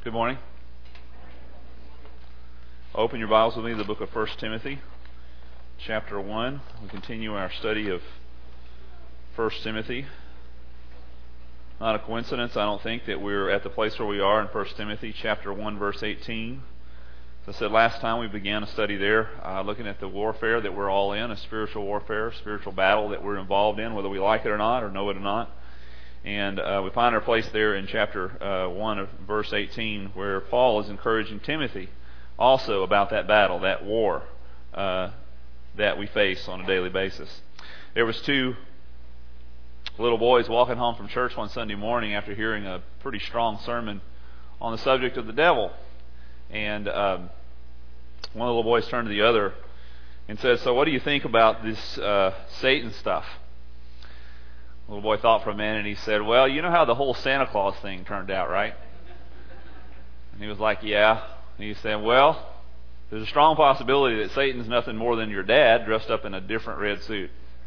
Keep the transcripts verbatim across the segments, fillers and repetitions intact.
Good morning. Open your Bibles with me to the book of First Timothy, chapter one. We continue our study of First Timothy. Not a coincidence, I don't think, that we're at the place where we are in First Timothy, chapter one, verse eighteen. As I said last time, we began a study there, uh, looking at the warfare that we're all in, a spiritual warfare, a spiritual battle that we're involved in, whether we like it or not, or know it or not. And uh, we find our place there in chapter uh, one of verse eighteen, where Paul is encouraging Timothy also about that battle, that war uh, that we face on a daily basis. There was two little boys walking home from church one Sunday morning after hearing a pretty strong sermon on the subject of the devil. And um, one of the little boys turned to the other and said, "So what do you think about this uh, Satan stuff?" The little boy thought for a minute and he said, "Well, you know how the whole Santa Claus thing turned out, right?" And he was like, "Yeah." And he said, "Well, there's a strong possibility that Satan's nothing more than your dad dressed up in a different red suit."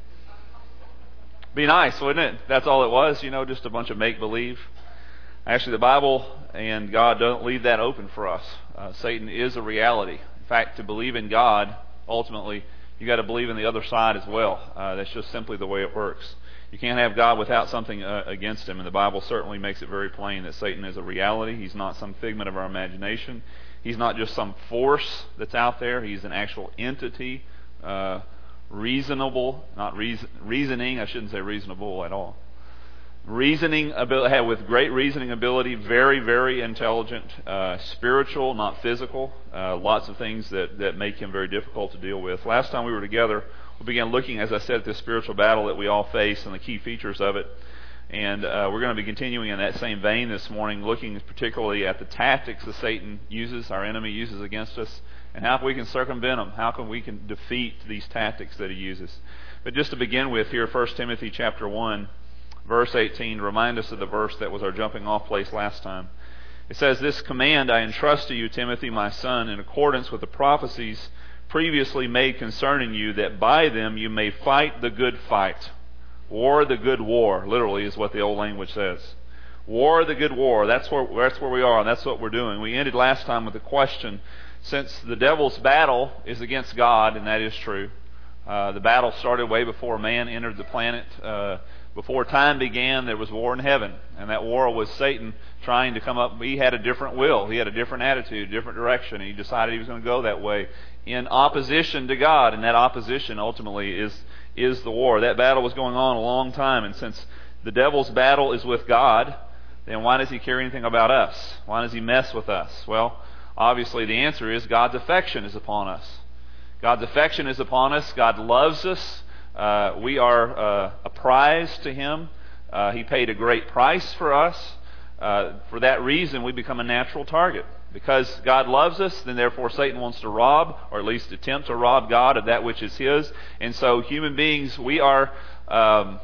Be nice, wouldn't it? That's all it was, you know, just a bunch of make-believe. Actually, the Bible and God don't leave that open for us. Uh, Satan is a reality. In fact, to believe in God, ultimately, you got to believe in the other side as well. Uh, that's just simply the way it works. You can't have God without something uh, against Him, and the Bible certainly makes it very plain that Satan is a reality. He's not some figment of our imagination. He's not just some force that's out there. He's an actual entity, uh, reasonable, not reason, reasoning. I shouldn't say reasonable at all. Reasoning ability, with great reasoning ability, very, very intelligent, uh, spiritual, not physical. Uh, lots of things that, that make him very difficult to deal with. Last time we were together, we began looking, as I said, at this spiritual battle that we all face and the key features of it. And uh, we're going to be continuing in that same vein this morning, looking particularly at the tactics that Satan uses, our enemy uses against us, and how we can circumvent them, how can we can defeat these tactics that he uses. But just to begin with here, First Timothy chapter one, verse eighteen, remind us of the verse that was our jumping off place last time. It says, "This command I entrust to you, Timothy, my son, in accordance with the prophecies previously made concerning you, that by them you may fight the good fight." War the good war, literally, is what the old language says. War the good war. That's where, that's where we are, and that's what we're doing. We ended last time with the question, since the devil's battle is against God, and that is true, uh, the battle started way before man entered the planet. Uh, before time began, there was war in heaven, and that war was Satan trying to come up. He had a different will. He had a different attitude, a different direction, and he decided he was going to go that way in opposition to God, and that opposition ultimately is is the war. That battle was going on a long time, and since the devil's battle is with God, then why does he care anything about us? Why does he mess with us? Well, obviously the answer is God's affection is upon us. God's affection is upon us. God loves us. Uh, we are uh, a prize to Him. Uh, he paid a great price for us. Uh, for that reason, we become a natural target. Because God loves us, then therefore Satan wants to rob, or at least attempt to rob God of that which is His. And so human beings, we are um,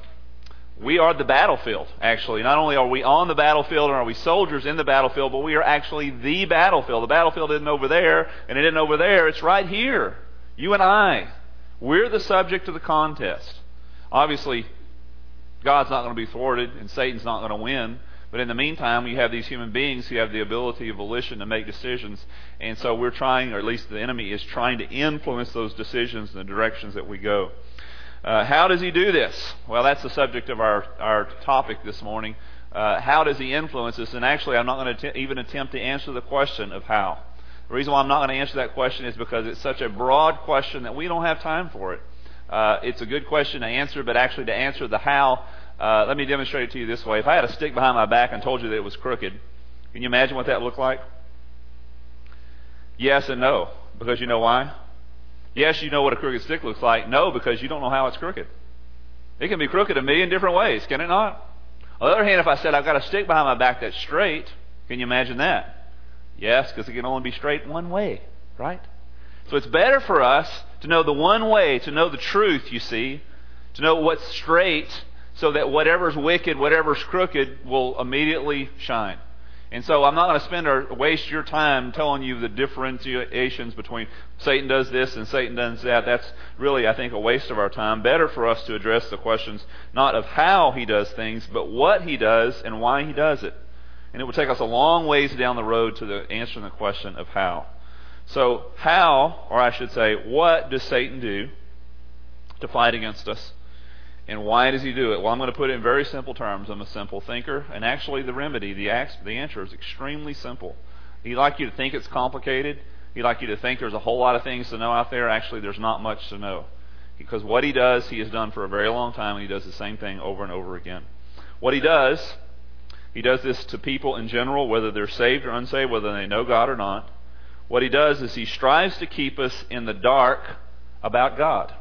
we are the battlefield, actually. Not only are we on the battlefield and are we soldiers in the battlefield, but we are actually the battlefield. The battlefield isn't over there, and it isn't over there. It's right here. You and I. We're the subject of the contest. Obviously, God's not going to be thwarted, and Satan's not going to win. But in the meantime, you have these human beings who have the ability of volition to make decisions. And so we're trying, or at least the enemy is trying to influence those decisions in the directions that we go. Uh, how does he do this? Well, that's the subject of our, our topic this morning. Uh, how does he influence us? And actually, I'm not going to t- even attempt to answer the question of how. The reason why I'm not going to answer that question is because it's such a broad question that we don't have time for it. Uh, it's a good question to answer, but actually to answer the how, Uh, let me demonstrate it to you this way. If I had a stick behind my back and told you that it was crooked, can you imagine what that looked like? Yes and no. Because you know why? Yes, you know what a crooked stick looks like. No, because you don't know how it's crooked. It can be crooked a million different ways, can it not? On the other hand, if I said I've got a stick behind my back that's straight, can you imagine that? Yes, because it can only be straight one way, right? So it's better for us to know the one way, to know the truth, you see, to know what's straight, so that whatever's wicked, whatever's crooked will immediately shine. And so I'm not going to spend or waste your time telling you the differentiations between Satan does this and Satan does that. That's really, I think, a waste of our time. Better for us to address the questions not of how he does things, but what he does and why he does it. And it would take us a long ways down the road to the answering the question of how. So how, or I should say, what does Satan do to fight against us? And why does he do it? Well, I'm going to put it in very simple terms. I'm a simple thinker. And actually the remedy, the the answer is extremely simple. He'd like you to think it's complicated. He'd like you to think there's a whole lot of things to know out there. Actually, there's not much to know. Because what he does, he has done for a very long time, and he does the same thing over and over again. What he does, he does this to people in general, whether they're saved or unsaved, whether they know God or not. What he does is he strives to keep us in the dark about God.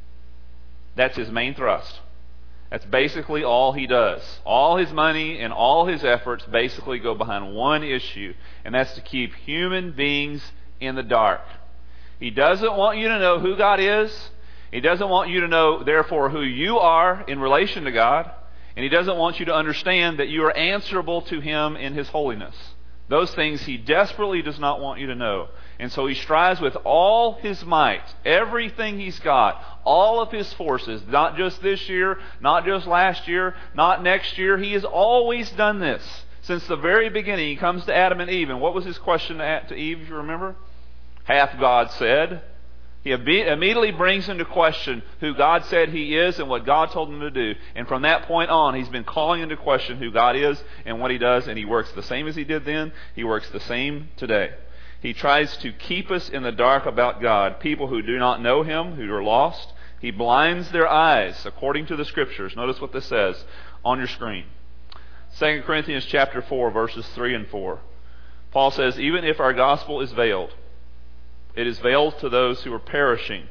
That's his main thrust. That's basically all he does. All his money and all his efforts basically go behind one issue, and that's to keep human beings in the dark. He doesn't want you to know who God is. He doesn't want you to know, therefore, who you are in relation to God. And he doesn't want you to understand that you are answerable to him in his holiness. Those things he desperately does not want you to know. And so he strives with all his might, everything he's got, all of his forces, not just this year, not just last year, not next year. He has always done this since the very beginning. He comes to Adam and Eve, and what was his question to Eve, if you remember? Hath God said? He immediately brings into question who God said he is and what God told him to do. And from that point on, he's been calling into question who God is and what he does, and he works the same as he did then. He works the same today. He tries to keep us in the dark about God. People who do not know him, who are lost, he blinds their eyes according to the Scriptures. Notice what this says on your screen. Second Corinthians chapter four, verses three and four. Paul says, even if our gospel is veiled, it is veiled to those who are perishing,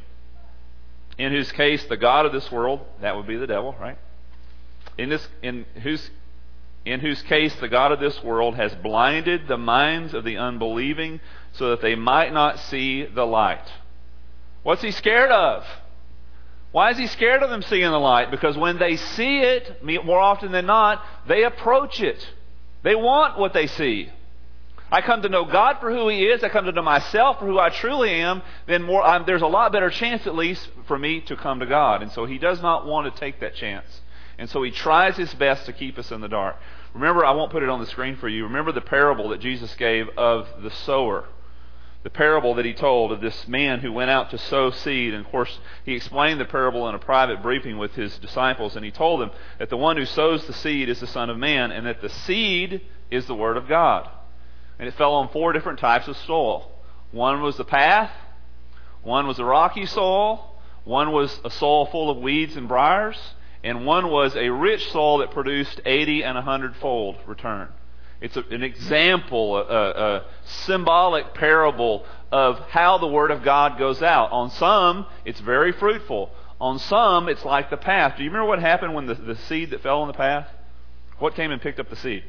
in whose case the God of this world, that would be the devil, right? In this, in whose, in whose case the God of this world has blinded the minds of the unbelieving, so that they might not see the light. What's he scared of? Why is he scared of them seeing the light? Because when they see it, more often than not, they approach it. They want what they see. I come to know God for who he is. I come to know myself for who I truly am. Then more, I'm, there's a lot better chance, at least, for me to come to God. And so he does not want to take that chance. And so he tries his best to keep us in the dark. Remember, I won't put it on the screen for you. Remember the parable that Jesus gave of the sower. The parable that he told of this man who went out to sow seed. And of course, he explained the parable in a private briefing with his disciples. And he told them that the one who sows the seed is the Son of Man, and that the seed is the Word of God. And it fell on four different types of soil. One was the path. One was a rocky soil. One was a soil full of weeds and briars. And one was a rich soil that produced eighty and a hundred-fold return. It's a, an example, a, a symbolic parable of how the Word of God goes out. On some, it's very fruitful. On some, it's like the path. Do you remember what happened when the, the seed that fell on the path? What came and picked up the seed?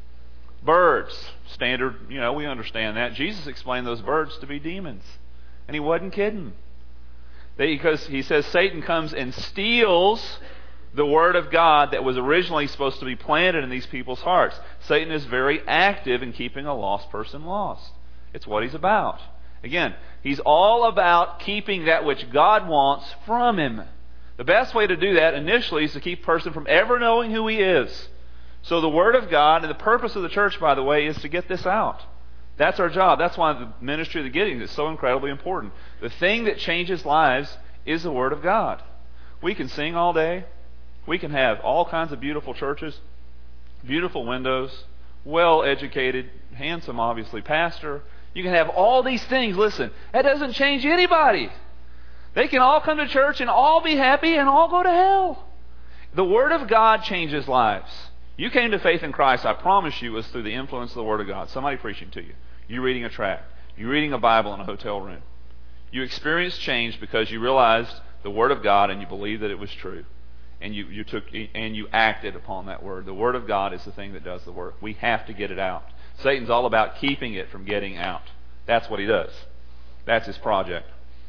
Birds. Standard, you know, we understand that. Jesus explained those birds to be demons. And he wasn't kidding. They, because he says Satan comes and steals the Word of God that was originally supposed to be planted in these people's hearts. Satan is very active in keeping a lost person lost. It's what he's about. Again, he's all about keeping that which God wants from him. The best way to do that initially is to keep a person from ever knowing who he is. So the Word of God, and the purpose of the church, by the way, is to get this out. That's our job. That's why the ministry of the Gideons is so incredibly important. The thing that changes lives is the Word of God. We can sing all day. We can have all kinds of beautiful churches, beautiful windows, well-educated, handsome, obviously, pastor. You can have all these things. Listen, that doesn't change anybody. They can all come to church and all be happy and all go to hell. The Word of God changes lives. You came to faith in Christ, I promise you, was through the influence of the Word of God. Somebody preaching to you. You reading a tract. You reading a Bible in a hotel room. You experienced change because you realized the Word of God and you believed that it was true. And you, you took and you acted upon that Word. The Word of God is the thing that does the work. We have to get it out. Satan's all about keeping it from getting out. That's what he does. That's his project.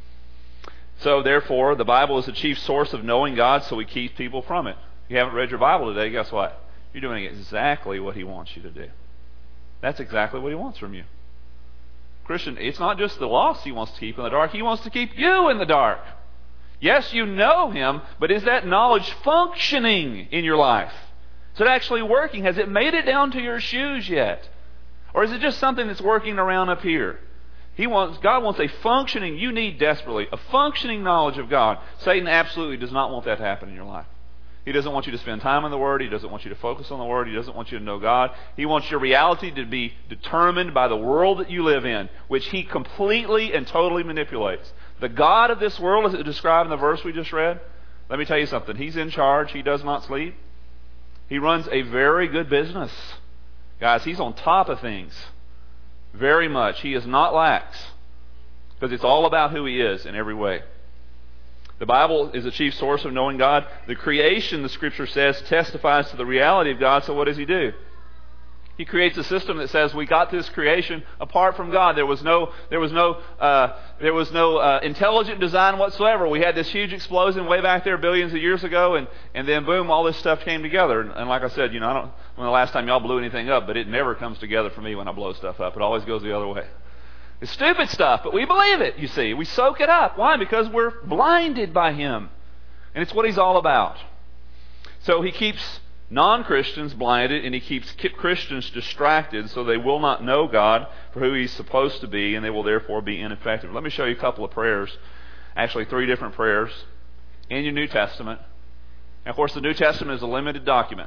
So therefore, the Bible is the chief source of knowing God, so he keeps people from it. If you haven't read your Bible today, guess what? You're doing exactly what he wants you to do. That's exactly what he wants from you. Christian, it's not just the lost he wants to keep in the dark. He wants to keep you in the dark. Yes, you know him, but is that knowledge functioning in your life? Is it actually working? Has it made it down to your shoes yet? Or is it just something that's working around up here? He wants, God wants a functioning, you need desperately, a functioning knowledge of God. Satan absolutely does not want that to happen in your life. He doesn't want you to spend time in the Word. He doesn't want you to focus on the Word. He doesn't want you to know God. He wants your reality to be determined by the world that you live in, which He completely and totally manipulates. The God of this world, as it described in the verse we just read, let me tell you something. He's in charge. He does not sleep. He runs a very good business. Guys, He's on top of things. Very much. He is not lax. Because it's all about who He is in every way. The Bible is the chief source of knowing God. The creation, the Scripture says, testifies to the reality of God. So what does He do? He creates a system that says we got this creation apart from God. There was no, there was no, uh, there was no uh, intelligent design whatsoever. We had this huge explosion way back there billions of years ago, and, and then boom, all this stuff came together. And, and like I said, you know, I don't when the last time y'all blew anything up, but it never comes together for me when I blow stuff up. It always goes the other way. It's stupid stuff, but we believe it, you see. We soak it up. Why? Because we're blinded by Him. And it's what He's all about. So He keeps non-Christians blinded, and He keeps Christians distracted so they will not know God for who He's supposed to be, and they will therefore be ineffective. Let me show you a couple of prayers, actually three different prayers in your New Testament. And of course, the New Testament is a limited document.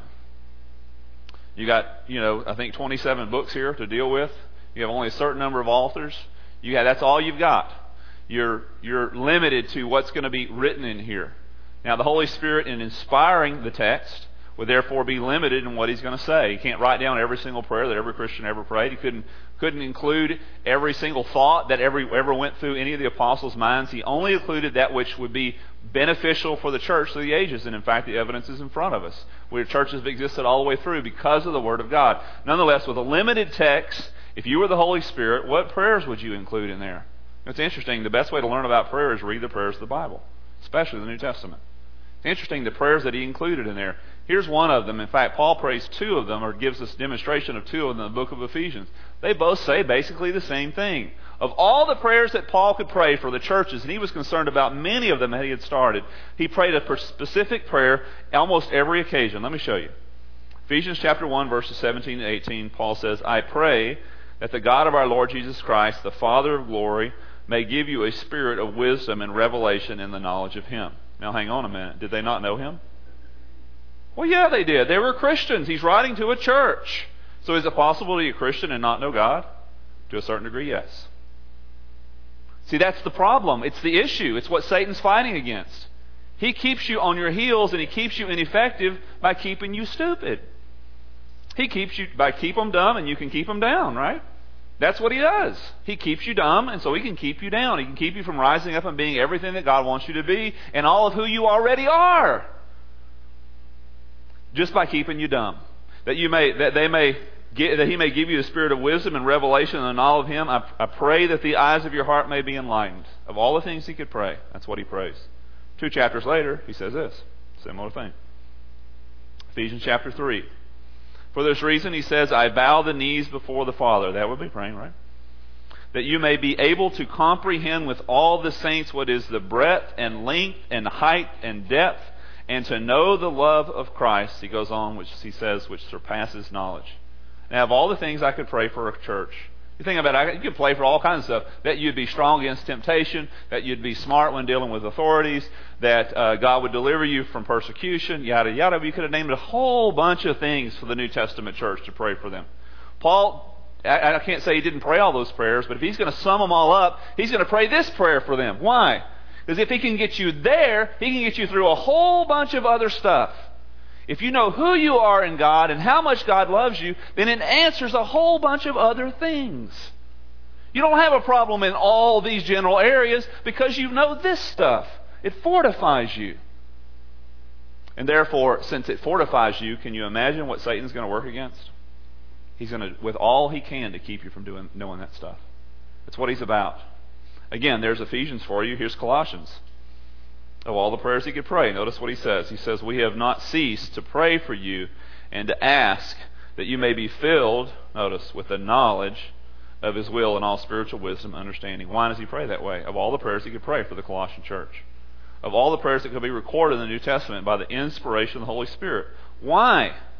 You got, you know, I think twenty-seven books here to deal with. You have only a certain number of authors. You have, that's all you've got. You're, you're limited to what's going to be written in here. Now, the Holy Spirit, in inspiring the text, would therefore be limited in what He's going to say. He can't write down every single prayer that every Christian ever prayed. He couldn't, couldn't include every single thought that every, ever went through any of the apostles' minds. He only included that which would be beneficial for the church through the ages. And in fact, the evidence is in front of us. Where churches have existed all the way through because of the Word of God. Nonetheless, with a limited text, if you were the Holy Spirit, what prayers would you include in there? It's interesting. The best way to learn about prayer is read the prayers of the Bible, especially the New Testament. It's interesting the prayers that He included in there. Here's one of them. In fact, Paul prays two of them, or gives us demonstration of two of them in the book of Ephesians. They both say basically the same thing. Of all the prayers that Paul could pray for the churches, and he was concerned about many of them that he had started, he prayed a specific prayer almost every occasion. Let me show you. Ephesians chapter one, verses seventeen and eighteen, Paul says, I pray that the God of our Lord Jesus Christ, the Father of glory, may give you a spirit of wisdom and revelation in the knowledge of Him. Now hang on a minute. Did they not know Him? Well, yeah, they did. They were Christians. He's writing to a church. So is it possible to be a Christian and not know God? To a certain degree, yes. See, that's the problem. It's the issue. It's what Satan's fighting against. He keeps you on your heels, and he keeps you ineffective by keeping you stupid. He keeps you by keep them dumb, and you can keep them down, right? That's what he does. He keeps you dumb, and so he can keep you down. He can keep you from rising up and being everything that God wants you to be and all of who you already are. Just by keeping you dumb. That you may that they may get, that he may give you the spirit of wisdom and revelation and the knowledge of Him. I, I pray that the eyes of your heart may be enlightened. Of all the things he could pray, that's what he prays. Two chapters later, he says this. Similar thing. Ephesians chapter three. For this reason, he says, I bow the knees before the Father. That would be praying, right? That you may be able to comprehend with all the saints what is the breadth and length and height and depth, and to know the love of Christ, he goes on, which he says, which surpasses knowledge. Now, of all the things I could pray for a church, you think about it, you could pray for all kinds of stuff. That you'd be strong against temptation, that you'd be smart when dealing with authorities, that uh, God would deliver you from persecution, yada, yada. You could have named a whole bunch of things for the New Testament church to pray for them. Paul, I, I can't say he didn't pray all those prayers, but if he's going to sum them all up, he's going to pray this prayer for them. Why? Because if he can get you there, he can get you through a whole bunch of other stuff. If you know who you are in God and how much God loves you, then it answers a whole bunch of other things. You don't have a problem in all these general areas because you know this stuff. It fortifies you. And therefore, since it fortifies you, can you imagine what Satan's going to work against? He's going to, with all he can, to keep you from doing, knowing that stuff. That's what he's about. Again, there's Ephesians for you. Here's Colossians. Of all the prayers he could pray, notice what he says. He says, we have not ceased to pray for you and to ask that you may be filled, notice, with the knowledge of His will and all spiritual wisdom and understanding. Why does he pray that way? Of all the prayers he could pray for the Colossian church. Of all the prayers that could be recorded in the New Testament by the inspiration of the Holy Spirit. Why?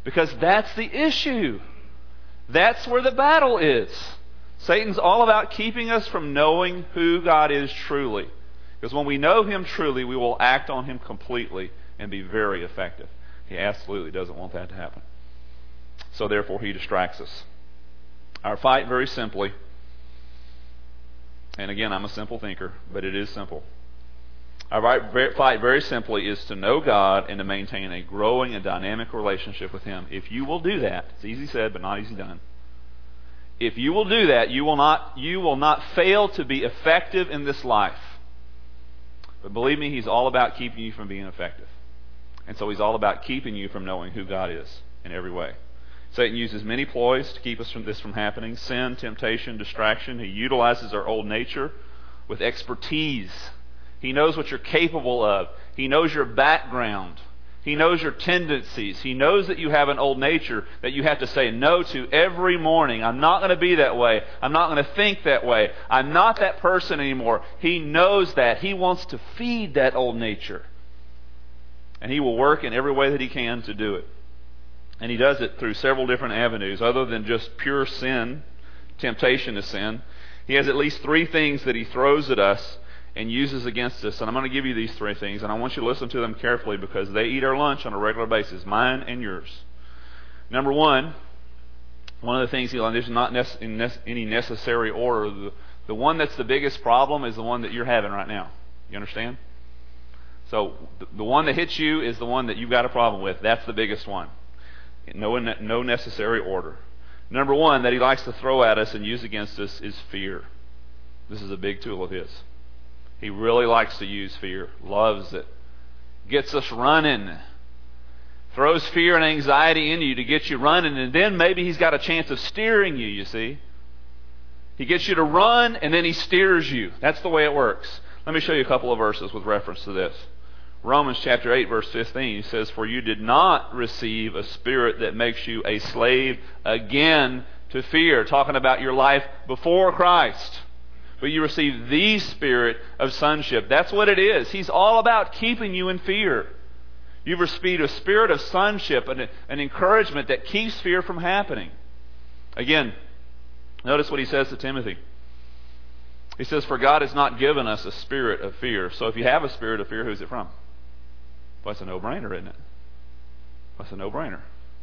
Because that's the issue. That's where the battle is. Satan's all about keeping us from knowing who God is truly. Because when we know Him truly, we will act on Him completely and be very effective. He absolutely doesn't want that to happen. So therefore, he distracts us. Our fight, very simply, and again, I'm a simple thinker, but it is simple. Our fight, very simply, is to know God and to maintain a growing and dynamic relationship with Him. If you will do that, it's easy said, but not easy done. If you will do that, you will not, you will not fail to be effective in this life. But believe me, He's all about keeping you from being effective. And so He's all about keeping you from knowing who God is in every way. Satan uses many ploys to keep us from this from happening. Sin, temptation, distraction. He utilizes our old nature with expertise. He knows what you're capable of. He knows your background. He knows your tendencies. He knows that you have an old nature that you have to say no to every morning. I'm not going to be that way. I'm not going to think that way. I'm not that person anymore. He knows that. He wants to feed that old nature. And he will work in every way that he can to do it. And he does it through several different avenues. Other than just pure sin, temptation to sin, he has at least three things that he throws at us and uses against us. And I'm going to give you these three things, and I want you to listen to them carefully because they eat our lunch on a regular basis, mine and yours. Number one, one of the things, Elon, there's not nec- in ne- any necessary order. The, the one that's the biggest problem is the one that you're having right now. You understand? So the, the one that hits you is the one that you've got a problem with. That's the biggest one. No, no necessary order. Number one that he likes to throw at us and use against us is fear. This is a big tool of his. He really likes to use fear, loves it, gets us running, throws fear and anxiety in you to get you running, and then maybe he's got a chance of steering you, you see. He gets you to run, and then he steers you. That's the way it works. Let me show you a couple of verses with reference to this. Romans chapter eight, verse fifteen says, "For you did not receive a spirit that makes you a slave again to fear," talking about your life before Christ. "But you received the spirit of sonship." That's what it is. He's all about keeping you in fear. You've received a spirit of sonship, an, an encouragement that keeps fear from happening. Again, notice what he says to Timothy. He says, "For God has not given us a spirit of fear." So if you have a spirit of fear, who's it from? Well, that's a no-brainer, isn't it? That's a no-brainer.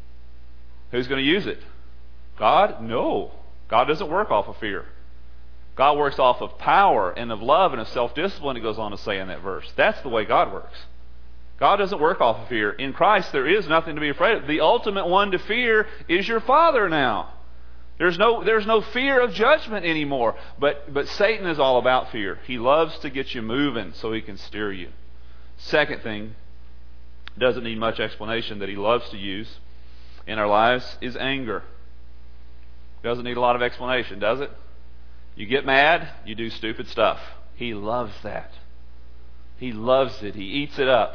Who's going to use it? God? No. God doesn't work off of fear. God works off of power and of love and of self-discipline, it goes on to say in that verse. That's the way God works. God doesn't work off of fear. In Christ, there is nothing to be afraid of. The ultimate one to fear is your Father now. There's no, there's no fear of judgment anymore. But, but Satan is all about fear. He loves to get you moving so he can steer you. Second thing, doesn't need much explanation, that he loves to use in our lives is anger. Doesn't need a lot of explanation, does it? You get mad, you do stupid stuff. He loves that. He loves it. He eats it up.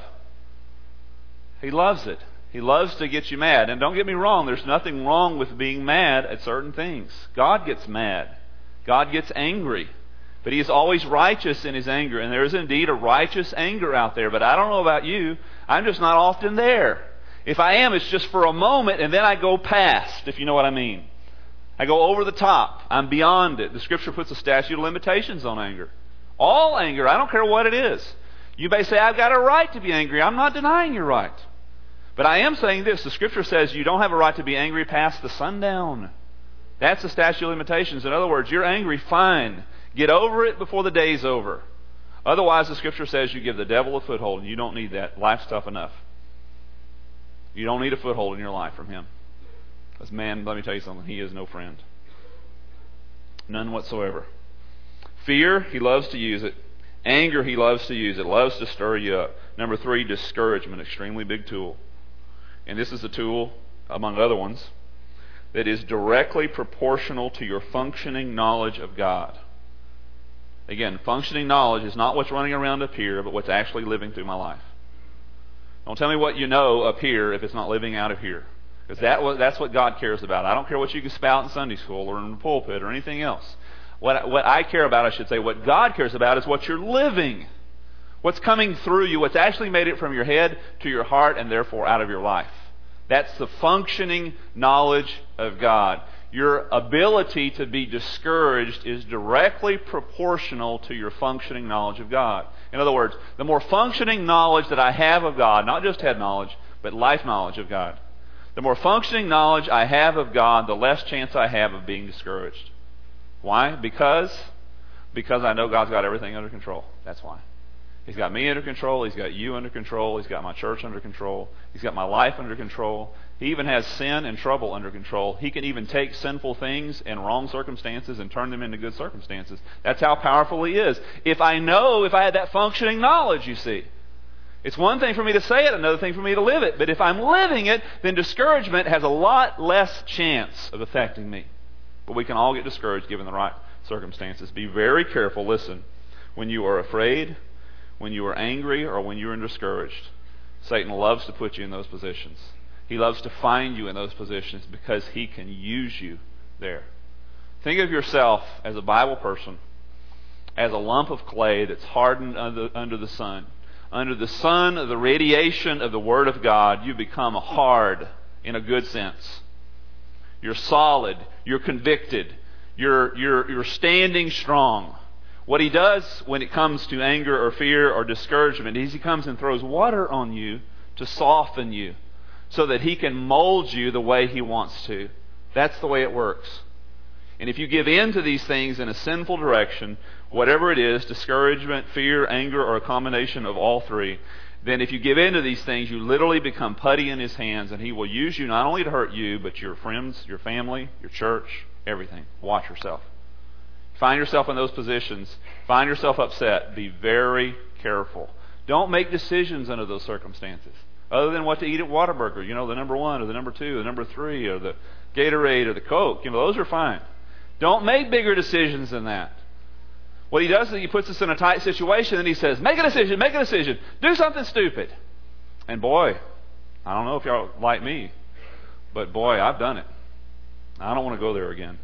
He loves it. He loves to get you mad. And don't get me wrong, there's nothing wrong with being mad at certain things. God gets mad. God gets angry. But He is always righteous in His anger. And there is indeed a righteous anger out there. But I don't know about you. I'm just not often there. If I am, it's just for a moment and then I go past, if you know what I mean. I go over the top. I'm beyond it. The Scripture puts a statute of limitations on anger. All anger. I don't care what it is. You may say, I've got a right to be angry. I'm not denying your right. But I am saying this. The Scripture says you don't have a right to be angry past the sundown. That's the statute of limitations. In other words, you're angry, fine. Get over it before the day's over. Otherwise, the Scripture says you give the devil a foothold, and you don't need that. Life's tough enough. You don't need a foothold in your life from him. Because, man, let me tell you something. He is no friend. None whatsoever. Fear, he loves to use it. Anger, he loves to use it. Loves to stir you up. Number three, discouragement. Extremely big tool. And this is a tool, among other ones, that is directly proportional to your functioning knowledge of God. Again, functioning knowledge is not what's running around up here, but what's actually living through my life. Don't tell me what you know up here if it's not living out of here. Because that, that's what God cares about. I don't care what you can spout in Sunday school or in the pulpit or anything else. What, what I care about, I should say, what God cares about is what you're living. What's coming through you, what's actually made it from your head to your heart and therefore out of your life. That's the functioning knowledge of God. Your ability to be discouraged is directly proportional to your functioning knowledge of God. In other words, the more functioning knowledge that I have of God, not just head knowledge, but life knowledge of God, the more functioning knowledge I have of God, the less chance I have of being discouraged. Why? Because, because I know God's got everything under control. That's why. He's got me under control. He's got you under control. He's got my church under control. He's got my life under control. He even has sin and trouble under control. He can even take sinful things and wrong circumstances and turn them into good circumstances. That's how powerful He is. If I know, if I had that functioning knowledge, you see. It's one thing for me to say it, another thing for me to live it. But if I'm living it, then discouragement has a lot less chance of affecting me. But we can all get discouraged given the right circumstances. Be very careful, listen, when you are afraid, when you are angry, or when you are discouraged. Satan loves to put you in those positions. He loves to find you in those positions because he can use you there. Think of yourself as a Bible person, as a lump of clay that's hardened under, under the sun. Under the sun of the radiation of the Word of God, you become hard in a good sense. You're solid. You're convicted. You're, you're, you're standing strong. What he does when it comes to anger or fear or discouragement is he comes and throws water on you to soften you so that he can mold you the way he wants to. That's the way it works. And if you give in to these things in a sinful direction, whatever it is, discouragement, fear, anger, or a combination of all three, then if you give in to these things, you literally become putty in his hands, and he will use you not only to hurt you, but your friends, your family, your church, everything. Watch yourself. Find yourself in those positions. Find yourself upset. Be very careful. Don't make decisions under those circumstances. Other than what to eat at Whataburger, you know, the number one or the number two or the number three or the Gatorade or the Coke. You know, those are fine. Don't make bigger decisions than that. What he does is he puts us in a tight situation and he says, make a decision, make a decision. Do something stupid. And boy, I don't know if y'all like me, but boy, I've done it. I don't want to go there again.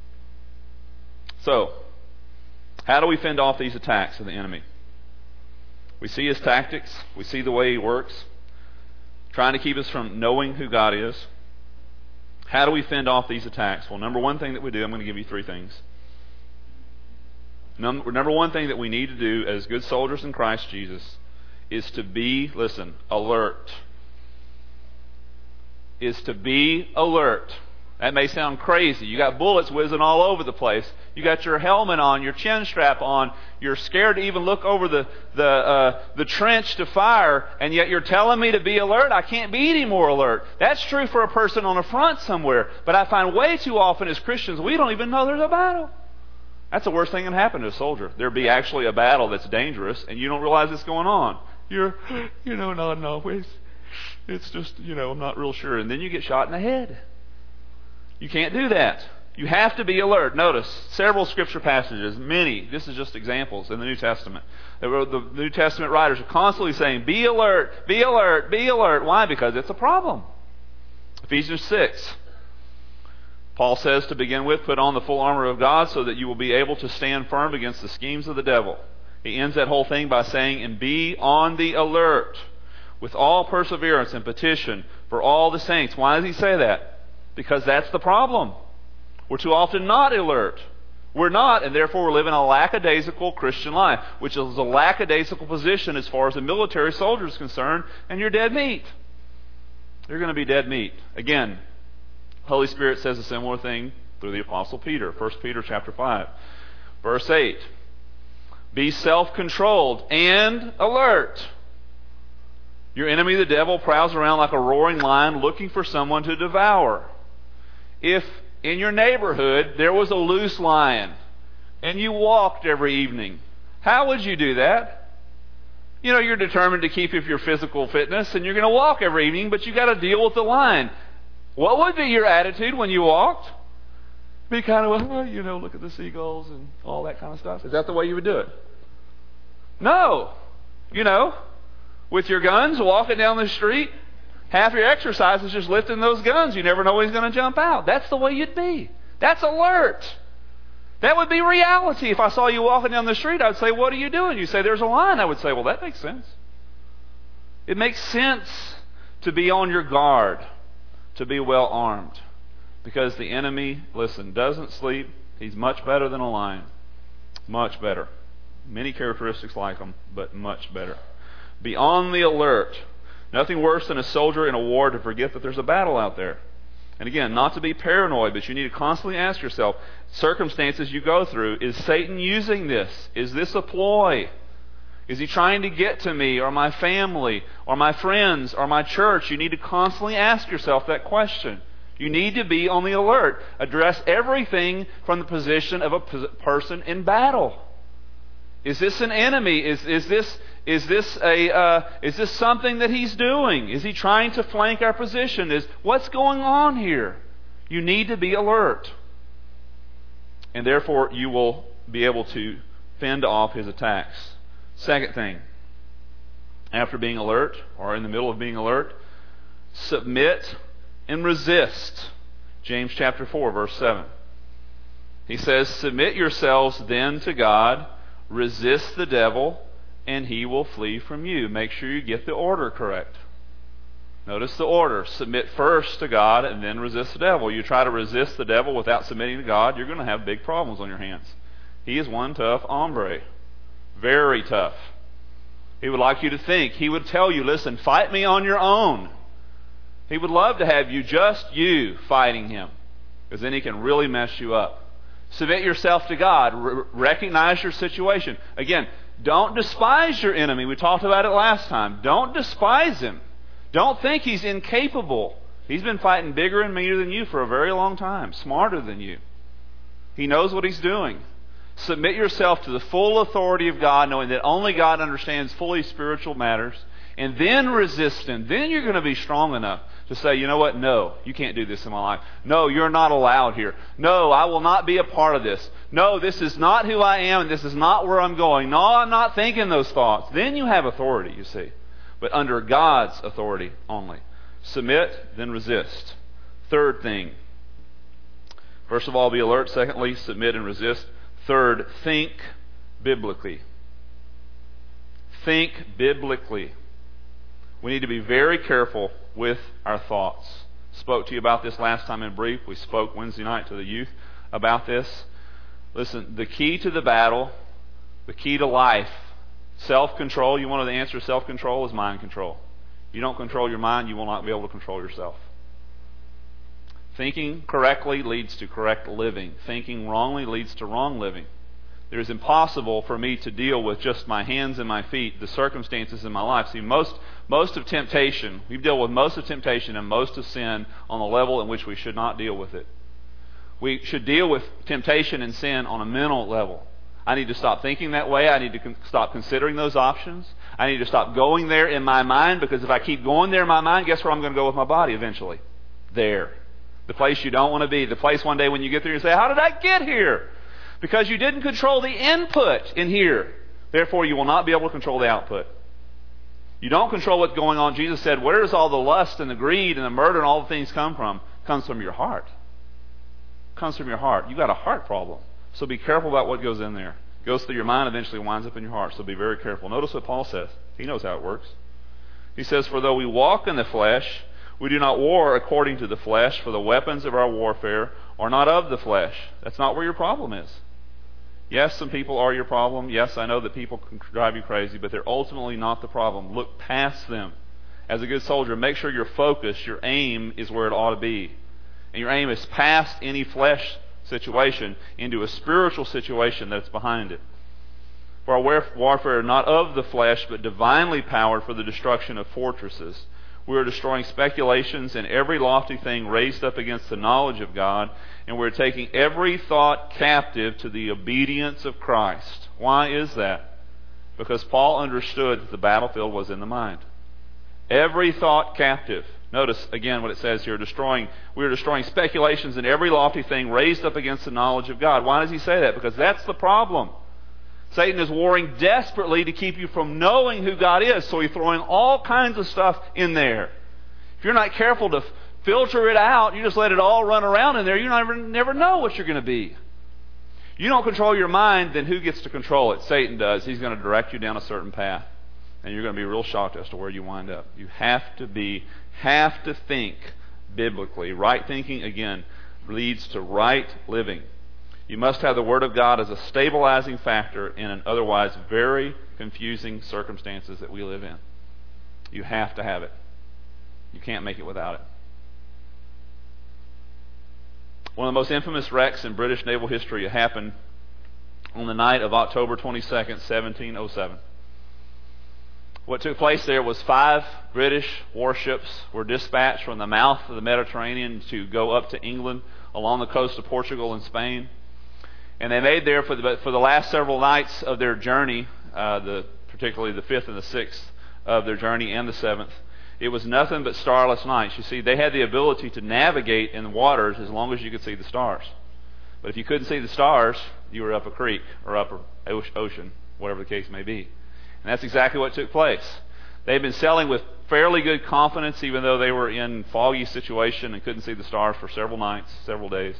So, how do we fend off these attacks of the enemy? We see his tactics. We see the way he works, trying to keep us from knowing who God is. How do we fend off these attacks? Well, number one thing that we do, I'm going to give you three things. Number, number one thing that we need to do as good soldiers in Christ Jesus is to be, listen, alert. Is to be alert. That may sound crazy. You got bullets whizzing all over the place. You got your helmet on, your chin strap on. You're scared to even look over the the uh, the trench to fire, and yet you're telling me to be alert. I can't be any more alert. That's true for a person on a front somewhere. But I find way too often as Christians, we don't even know there's a battle. That's the worst thing that can happen to a soldier. There be actually a battle that's dangerous, and you don't realize it's going on. You're, you know, nodding off. It's, it's just, you know, I'm not real sure. And then you get shot in the head. You can't do that. You have to be alert. Notice several scripture passages, many, this is just examples in the New Testament. The New Testament writers are constantly saying, be alert, be alert, be alert. Why? Because it's a problem. Ephesians six. Paul says to begin with, put on the full armor of God so that you will be able to stand firm against the schemes of the devil. He ends that whole thing by saying, and be on the alert with all perseverance and petition for all the saints. Why does he say that? Because that's the problem. We're too often not alert. We're not, and therefore we're living a lackadaisical Christian life, which is a lackadaisical position as far as a military soldier is concerned, and you're dead meat. You're going to be dead meat. Again, Holy Spirit says a similar thing through the Apostle Peter. First Peter chapter five, verse eight. Be self-controlled and alert. Your enemy, the devil, prowls around like a roaring lion looking for someone to devour. If in your neighborhood there was a loose lion and you walked every evening, how would you do that? You know, you're determined to keep up your physical fitness and you're going to walk every evening, but you got to deal with the lion. What would be your attitude when you walked? Be kind of, well, you know, look at the seagulls and all that kind of stuff. Is that the way you would do it? No. You know, with your guns, walking down the street, half your exercise is just lifting those guns. You never know when he's going to jump out. That's the way you'd be. That's alert. That would be reality. If I saw you walking down the street, I'd say, what are you doing? You say, there's a lion. I would say, well, that makes sense. It makes sense to be on your guard. to be well armed. Because the enemy, listen, doesn't sleep. He's much better than a lion. Much better. Many characteristics like him, but much better. Be on the alert. Nothing worse than a soldier in a war to forget that there's a battle out there. And again, not to be paranoid, but you need to constantly ask yourself, circumstances you go through, is Satan using this? Is this a ploy? Is he trying to get to me or my family or my friends or my church? You need to constantly ask yourself that question. You need to be on the alert. Address everything from the position of a person in battle. Is this an enemy? Is is this is this a uh, is this something that he's doing? Is he trying to flank our position? Is what's going on here? You need to be alert, and therefore you will be able to fend off his attacks. Second thing, after being alert or in the middle of being alert, submit and resist. James chapter four, verse seven. He says, "Submit yourselves then to God. Resist the devil, and he will flee from you." Make sure you get the order correct. Notice the order. Submit first to God, and then resist the devil. You try to resist the devil without submitting to God, you're going to have big problems on your hands. He is one tough hombre. Very tough. He would like you to think. He would tell you, listen, fight me on your own. He would love to have you, just you, fighting him, because then he can really mess you up. Submit yourself to God. R- recognize your situation. Again, don't despise your enemy. We talked about it last time. Don't despise him. Don't think he's incapable. He's been fighting bigger and meaner than you for a very long time, smarter than you. He knows what he's doing. Submit yourself to the full authority of God, knowing that only God understands fully spiritual matters, and then resist him. Then you're going to be strong enough to say, you know what? No, you can't do this in my life. No, you're not allowed here. No, I will not be a part of this. No, this is not who I am, and this is not where I'm going. No, I'm not thinking those thoughts. Then you have authority, you see. But under God's authority only. Submit, then resist. Third thing. First of all, be alert. Secondly, submit and resist. Third, think biblically. Think biblically. We need to be very careful with our thoughts. Spoke to you about this last time in brief. We spoke Wednesday night to the youth about this. Listen, the key to the battle, the key to life, self-control, you want to answer self-control is mind control. You don't control your mind, you will not be able to control yourself. Thinking correctly leads to correct living. Thinking wrongly leads to wrong living. It is impossible for me to deal with just my hands and my feet, the circumstances in my life. See, most most of temptation, we deal with most of temptation and most of sin on the level in which we should not deal with it. We should deal with temptation and sin on a mental level. I need to stop thinking that way. I need to con- stop considering those options. I need to stop going there in my mind, because if I keep going there in my mind, guess where I'm going to go with my body eventually? There. The place you don't want to be. The place one day when you get there you say, how did I get here? Because you didn't control the input in here. Therefore, you will not be able to control the output. You don't control what's going on. Jesus said, where does all the lust and the greed and the murder and all the things come from? It comes from your heart. It comes from your heart. You've got a heart problem. So be careful about what goes in there. It goes through your mind, eventually winds up in your heart. So be very careful. Notice what Paul says. He knows how it works. He says, for though we walk in the flesh, we do not war according to the flesh, for the weapons of our warfare are not of the flesh. That's not where your problem is. Yes, some people are your problem. Yes, I know that people can drive you crazy, but they're ultimately not the problem. Look past them. As a good soldier, make sure your focus, your aim is where it ought to be. And your aim is past any flesh situation into a spiritual situation that's behind it. For our warfare are not of the flesh, but divinely powered for the destruction of fortresses. We are destroying speculations and every lofty thing raised up against the knowledge of God, and we're taking every thought captive to the obedience of Christ. Why is that? Because Paul understood that the battlefield was in the mind. Every thought captive. Notice again what it says here, destroying, we are destroying speculations and every lofty thing raised up against the knowledge of God. Why does he say that? Because that's the problem. Satan is warring desperately to keep you from knowing who God is, so he's throwing all kinds of stuff in there. If you're not careful to filter it out, you just let it all run around in there, you never, never know what you're going to be. You don't control your mind, then who gets to control it? Satan does. He's going to direct you down a certain path, and you're going to be real shocked as to where you wind up. You have to be, have to think biblically. Right thinking, again, leads to right living. You must have the Word of God as a stabilizing factor in an otherwise very confusing circumstances that we live in. You have to have it. You can't make it without it. One of the most infamous wrecks in British naval history happened on the night of October twenty-second, seventeen oh seven. What took place there was five British warships were dispatched from the mouth of the Mediterranean to go up to England along the coast of Portugal and Spain. And they made there for the, for the last several nights of their journey, uh, the, particularly the fifth and the sixth of their journey and the seventh. It was nothing but starless nights. You see, they had the ability to navigate in the waters as long as you could see the stars. But if you couldn't see the stars, you were up a creek or up an ocean, whatever the case may be. And that's exactly what took place. They'd been sailing with fairly good confidence, even though they were in foggy situation and couldn't see the stars for several nights, several days.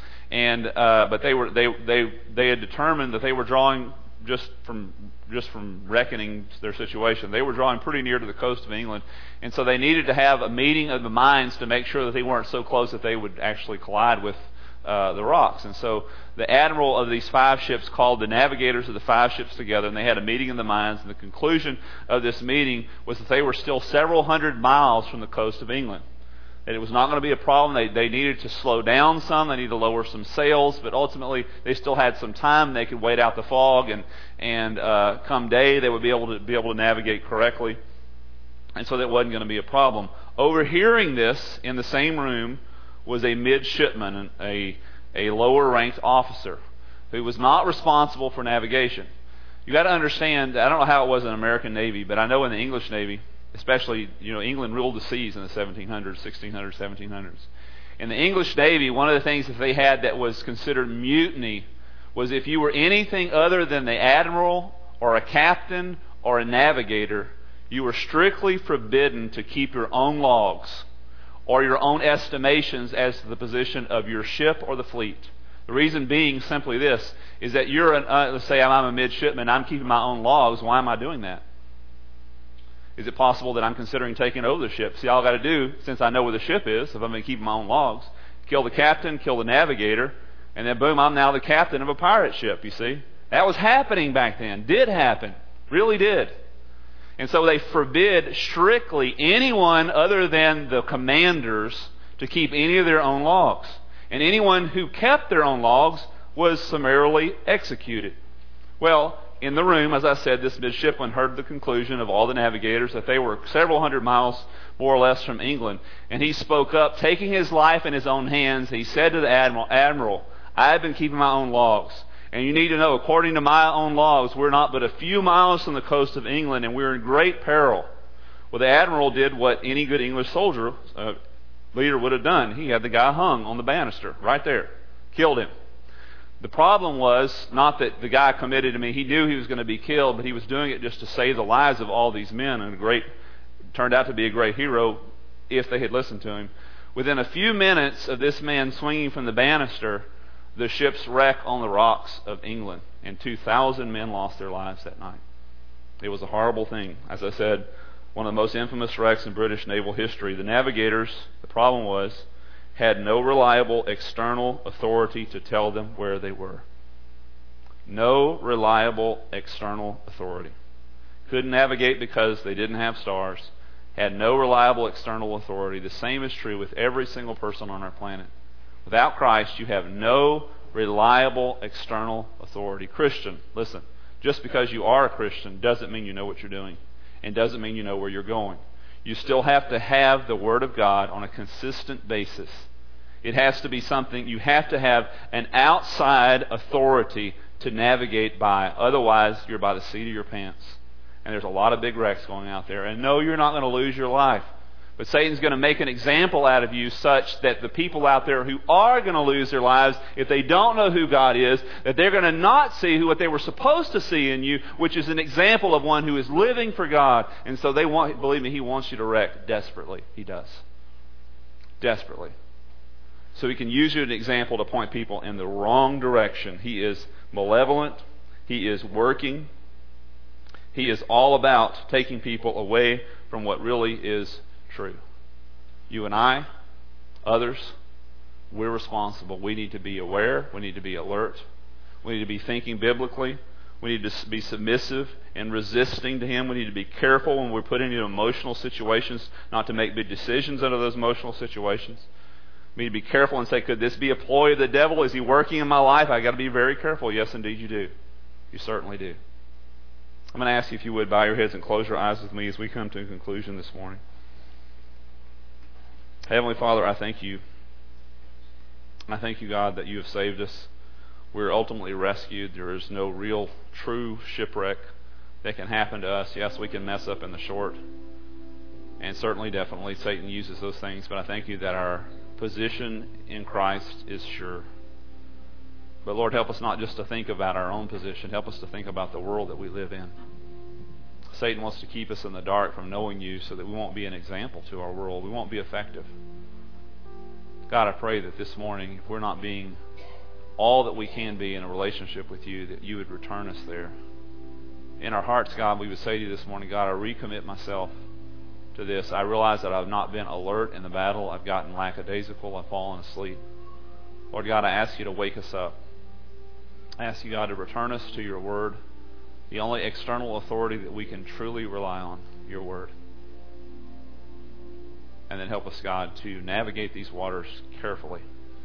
And uh, but they were they they they had determined that they were drawing just from just from reckoning their situation. They were drawing pretty near to the coast of England, and so they needed to have a meeting of the minds to make sure that they weren't so close that they would actually collide with uh, the rocks. And so the admiral of these five ships called the navigators of the five ships together, and they had a meeting of the minds. And the conclusion of this meeting was that they were still several hundred miles from the coast of England. That it was not going to be a problem. They, they needed to slow down some. They needed to lower some sails, but ultimately they still had some time. They could wait out the fog, and and uh, come day they would be able to be able to navigate correctly, and so that wasn't going to be a problem. Overhearing this in the same room was a midshipman, a a lower ranked officer, who was not responsible for navigation. You got to understand. I don't know how it was in the American Navy, but I know in the English Navy, especially, you know, England ruled the seas in the seventeen hundreds, sixteen hundreds, seventeen hundreds. In the English Navy, one of the things that they had that was considered mutiny was if you were anything other than the admiral or a captain or a navigator, you were strictly forbidden to keep your own logs or your own estimations as to the position of your ship or the fleet. The reason being simply this, is that you're, an, uh, let's say I'm a midshipman, I'm keeping my own logs. Why am I doing that? Is it possible that I'm considering taking over the ship? See, all I've got to do, since I know where the ship is, if I'm going to keep my own logs, kill the captain, kill the navigator, and then boom, I'm now the captain of a pirate ship, you see. That was happening back then. Did happen. Really did. And so they forbid strictly anyone other than the commanders to keep any of their own logs. And anyone who kept their own logs was summarily executed. Well, in the room, as I said, this midshipman heard the conclusion of all the navigators that they were several hundred miles more or less from England. And he spoke up, taking his life in his own hands. He said to the admiral, Admiral, I've been keeping my own logs. And you need to know, according to my own logs, we're not but a few miles from the coast of England, and we're in great peril. Well, the admiral did what any good English soldier uh, leader would have done. He had the guy hung on the banister right there. Killed him. The problem was not that the guy committed to me. He knew he was going to be killed, but he was doing it just to save the lives of all these men, and a great, turned out to be a great hero if they had listened to him. Within a few minutes of this man swinging from the banister, the ship's wreck on the rocks of England, and two thousand men lost their lives that night. It was a horrible thing. As I said, one of the most infamous wrecks in British naval history. The navigators, the problem was, had no reliable external authority to tell them where they were. No reliable external authority. Couldn't navigate because they didn't have stars. Had no reliable external authority. The same is true with every single person on our planet. Without Christ, you have no reliable external authority. Christian, listen, just because you are a Christian doesn't mean you know what you're doing, and doesn't mean you know where you're going. You still have to have the Word of God on a consistent basis. It has to be something, you have to have an outside authority to navigate by. Otherwise, you're by the seat of your pants. And there's a lot of big wrecks going out there. And no, you're not going to lose your life. But Satan's going to make an example out of you such that the people out there who are going to lose their lives, if they don't know who God is, that they're going to not see who what they were supposed to see in you, which is an example of one who is living for God. And so they want, believe me, he wants you to wreck desperately. He does. Desperately. So he can use you as an example to point people in the wrong direction. He is malevolent. He is working. He is all about taking people away from what really is true. You and I Others, we're responsible. We need to be aware. We need to be alert. We need to be thinking biblically. We need to be submissive and resisting to Him. We need to be careful when we're put into emotional situations not to make big decisions out of those emotional situations. We need to be careful and say, could this be a ploy of the devil? Is he working in my life? I've got to be very careful. Yes, indeed you do. You certainly do. I'm going to ask you if you would bow your heads and close your eyes with me as we come to a conclusion this morning. Heavenly Father, I thank you. I thank you, God, that you have saved us. We're ultimately rescued. There is no real, true shipwreck that can happen to us. Yes, we can mess up in the short. And certainly, definitely, Satan uses those things. But I thank you that our position in Christ is sure. But Lord, help us not just to think about our own position. Help us to think about the world that we live in. Satan wants to keep us in the dark from knowing you so that we won't be an example to our world. We won't be effective. God, I pray that this morning, if we're not being all that we can be in a relationship with you, that you would return us there. In our hearts, God, we would say to you this morning, God, I recommit myself to this. I realize that I've not been alert in the battle. I've gotten lackadaisical. I've fallen asleep. Lord God, I ask you to wake us up. I ask you, God, to return us to your word, the only external authority that we can truly rely on, your word. And then help us, God, to navigate these waters carefully,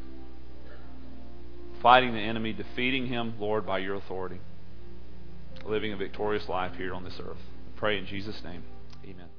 fighting the enemy, defeating him, Lord, by your authority, living a victorious life here on this earth. I pray in Jesus' name. Amen.